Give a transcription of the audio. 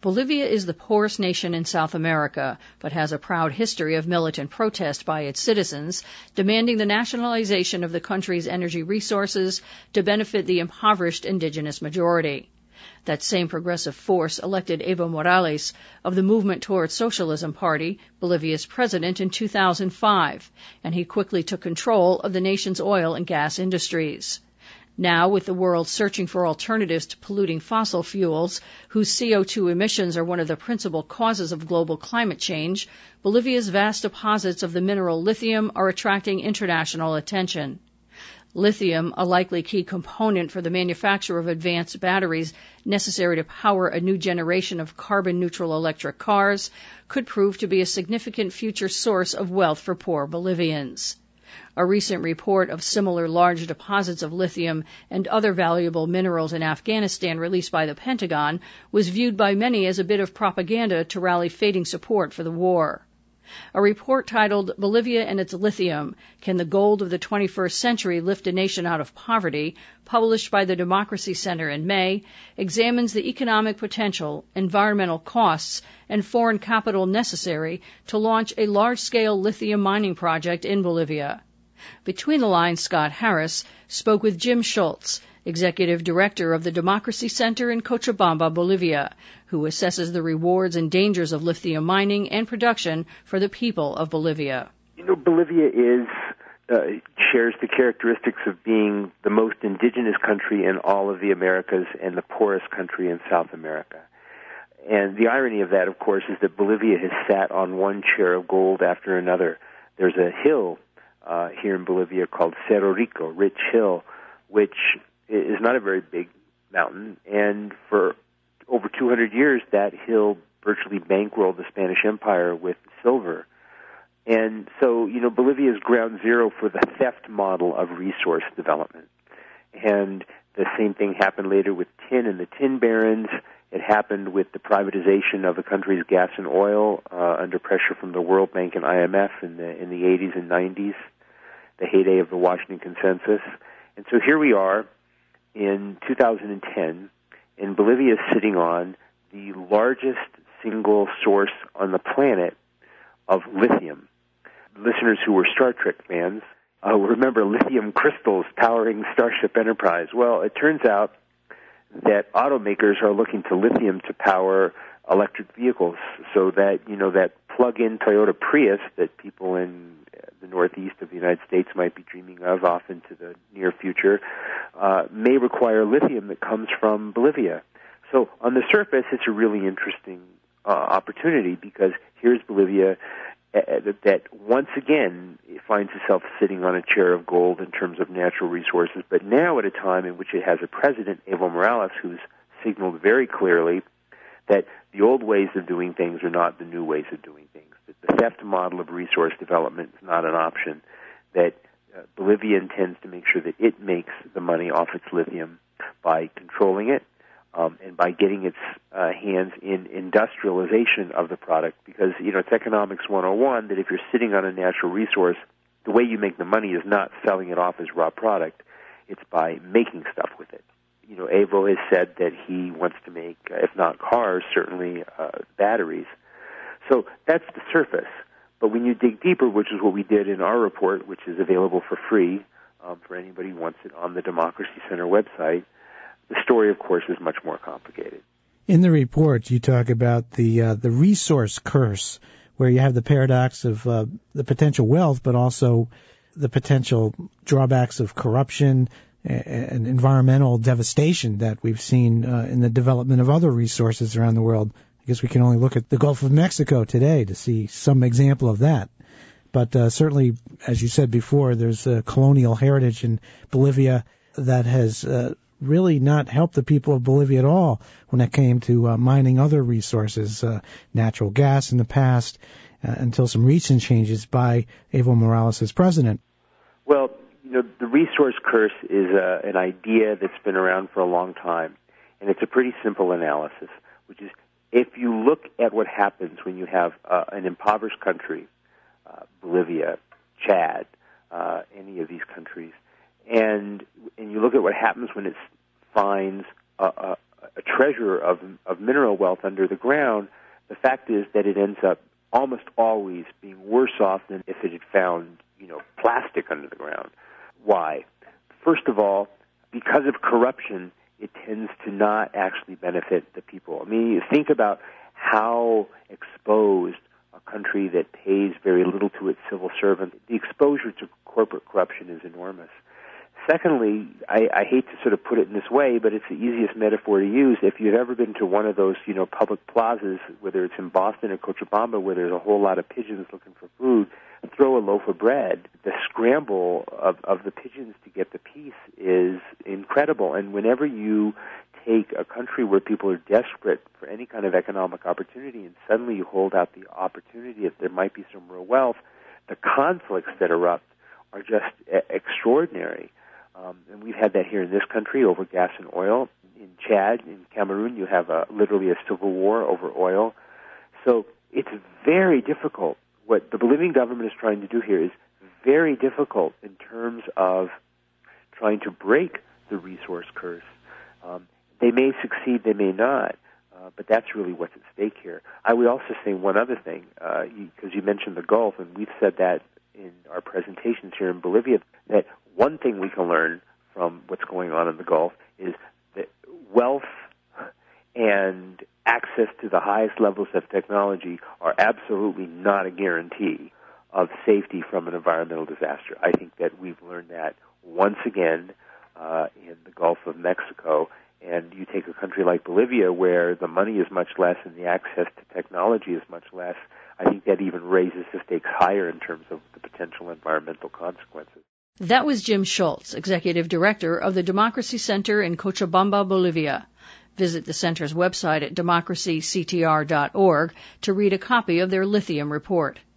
Bolivia is the poorest nation in South America, but has a proud history of militant protest by its citizens, demanding the nationalization of the country's energy resources to benefit the impoverished indigenous majority. That same progressive force elected Evo Morales of the Movement Towards Socialism Party, Bolivia's president, in 2005, and he quickly took control of the nation's oil and gas industries. Now, with the world searching for alternatives to polluting fossil fuels, whose CO2 emissions are one of the principal causes of global climate change, Bolivia's vast deposits of the mineral lithium are attracting international attention. Lithium, a likely key component for the manufacture of advanced batteries necessary to power a new generation of carbon-neutral electric cars, could prove to be a significant future source of wealth for poor Bolivians. A recent report of similar large deposits of lithium and other valuable minerals in Afghanistan released by the Pentagon was viewed by many as a bit of propaganda to rally fading support for the war. A report titled Bolivia and Its Lithium, Can the Gold of the 21st Century Lift a Nation Out of Poverty?, published by the Democracy Center in May, examines the economic potential, environmental costs, and foreign capital necessary to launch a large-scale lithium mining project in Bolivia. Between the lines, Scott Harris spoke with Jim Schultz, Executive Director of the Democracy Center in Cochabamba, Bolivia, who assesses the rewards and dangers of lithium mining and production for the people of Bolivia. Bolivia shares the characteristics of being the most indigenous country in all of the Americas and the poorest country in South America. And the irony of that, of course, is that Bolivia has sat on one share of gold after another. There's a hill here in Bolivia called Cerro Rico, Rich Hill, which is not a very big mountain, and for over 200 years that hill virtually bankrolled the Spanish Empire with silver. And so, Bolivia is ground zero for the theft model of resource development. And the same thing happened later with tin and the tin barons. It happened with the privatization of the country's gas and oil under pressure from the World Bank and IMF in the 80s and 90s, the heyday of the Washington Consensus. And so here we are in 2010, and Bolivia is sitting on the largest single source on the planet of lithium. Listeners who were Star Trek fans remember lithium crystals powering Starship Enterprise. Well, it turns out that automakers are looking to lithium to power electric vehicles, so that, that plug-in Toyota Prius that people in the northeast of the United States might be dreaming of off into the near future may require lithium that comes from Bolivia. So on the surface, it's a really interesting opportunity, because here's Bolivia that once again finds itself sitting on a chair of gold in terms of natural resources, but now at a time in which it has a president, Evo Morales, who's signaled very clearly that the old ways of doing things are not the new ways of doing things, that the theft model of resource development is not an option, that Bolivia intends to make sure that it makes the money off its lithium by controlling it and by getting its hands in industrialization of the product, because, it's economics 101 that if you're sitting on a natural resource, the way you make the money is not selling it off as raw product, it's by making stuff with it. Evo has said that he wants to make, if not cars, certainly batteries. So that's the surface. But when you dig deeper, which is what we did in our report, which is available for free for anybody who wants it on the Democracy Center website, the story, of course, is much more complicated. In the report, you talk about the resource curse, where you have the paradox of the potential wealth, but also the potential drawbacks of corruption and environmental devastation that we've seen in the development of other resources around the world. I guess we can only look at the Gulf of Mexico today to see some example of that. But certainly, as you said before, there's a colonial heritage in Bolivia that has really not helped the people of Bolivia at all when it came to mining other resources, natural gas in the past, until some recent changes by Evo Morales as president. Well, the resource curse is an idea that's been around for a long time, and it's a pretty simple analysis, which is if you look at what happens when you have an impoverished country, Bolivia, Chad, any of these countries, and you look at what happens when it finds a treasure of mineral wealth under the ground, the fact is that it ends up almost always being worse off than if it had found, plastic under the ground. Why? First of all, because of corruption, it tends to not actually benefit the people. I mean, you think about how exposed a country that pays very little to its civil servants, the exposure to corporate corruption is enormous. Secondly, I hate to sort of put it in this way, but it's the easiest metaphor to use. If you've ever been to one of those, public plazas, whether it's in Boston or Cochabamba, where there's a whole lot of pigeons looking for food, throw a loaf of bread. The scramble of the pigeons to get the piece is incredible. And whenever you take a country where people are desperate for any kind of economic opportunity and suddenly you hold out the opportunity if there might be some real wealth, the conflicts that erupt are just extraordinary. And we've had that here in this country over gas and oil. In Chad, in Cameroon, you have literally a civil war over oil. So it's very difficult. What the Bolivian government is trying to do here is very difficult in terms of trying to break the resource curse. They may succeed, they may not, but that's really what's at stake here. I would also say one other thing, because you mentioned the Gulf, and we've said that in our presentations here in Bolivia, that one thing we can learn from what's going on in the Gulf is that wealth and access to the highest levels of technology are absolutely not a guarantee of safety from an environmental disaster. I think that we've learned that once again in the Gulf of Mexico. And you take a country like Bolivia where the money is much less and the access to technology is much less, I think that even raises the stakes higher in terms of the potential environmental consequences. That was Jim Schultz, Executive Director of the Democracy Center in Cochabamba, Bolivia. Visit the center's website at democracyctr.org to read a copy of their lithium report.